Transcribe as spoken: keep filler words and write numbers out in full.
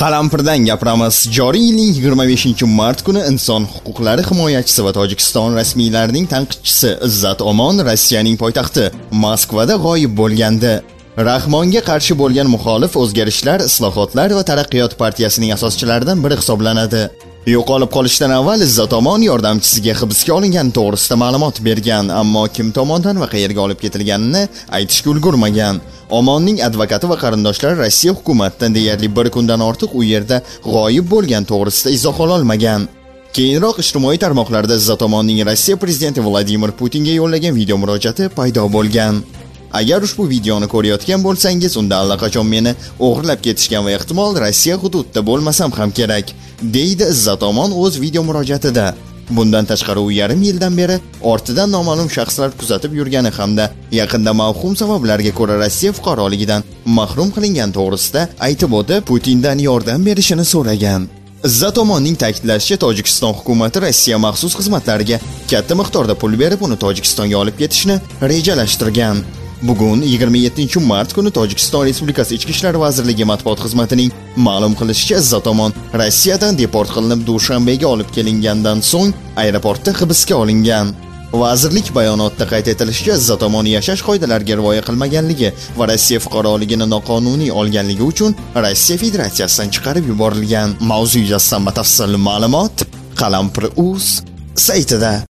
Qalampirdan gapiramiz. Joriy yilning yigirma beshinchi mart kuni inson huquqlari himoyachisi va Tojikiston rasmiylarining tanqidchisi Izzat Omon Rossiyaning poytaxti Moskvada g'oyib bo'lgandi. Rahmonga qarshi bo'lgan muxolif o'zgarishlar, islohotlar va taraqqiyot partiyasining asoschilaridan biri hisoblanadi. Yo'qolib qolishdan avval Izzat Omon yordamchisiga hibsga olingani to'g'risida ma'lumot bergan, ammo kim tomonidan va qayerga olib ketilganini aytishga ulgurmagan. Omonning advokati va qarindoshlari Rossiya hukumatidan deyarli bir kundan ortiq u yerda g'oyib bo'lgan to'g'risida izoh ola olmagan. Keyinroq ijtimoiy tarmoqlarda Izzat Omonning Rossiya prezidenti Vladimir Putinga yo'llagan video murojaati paydo bo'lgan. Agar ushbu videoni ko'rayotgan bo'lsangiz, unda allaqachon meni o'g'irlab ketishgan va ehtimol Rossiya hududida bo'lmasam ham kerak, deydi Izzat Omon o'z video murojaatida. Bundan tashqari u yarim yildan beri ortidan noma'lum shaxslar kuzatib yurgani hamda yaqinda mavhum sabablarga ko'ra Rossiya fuqaroligidan mahrum qilingan to'g'risida aytib o'tib, Putindan yordam berishini so'ragan. Izzat Omonning ta'kidlashicha, Tojikiston hukumati Rossiya maxsus xizmatlariga katta miqdorda pul berib, uni Tojikistonga olib ketishni rejalashtirgan. Bugun yigirma yettinchi mart kuni Tojikiston Respublikasi Ichki ishlar vazirligi matbuot xizmatining ma'lum qilishicha, Izzat Omon Rossiyadan deport qilinib Dushanbega olib kelingandan so'ng aeroportda hibsga olingan. Vazirlik bayonotida qayd etilishicha, Izzat Omon yashash qoidalariga rioya qilmaganligi va Rossiya fuqaroligini noqonuniy olganligi uchun Rossiya Federatsiyasidan chiqarib yuborilgan. Mavzu yuzasidan batafsil ma'lumot Qalampir.uz saytida.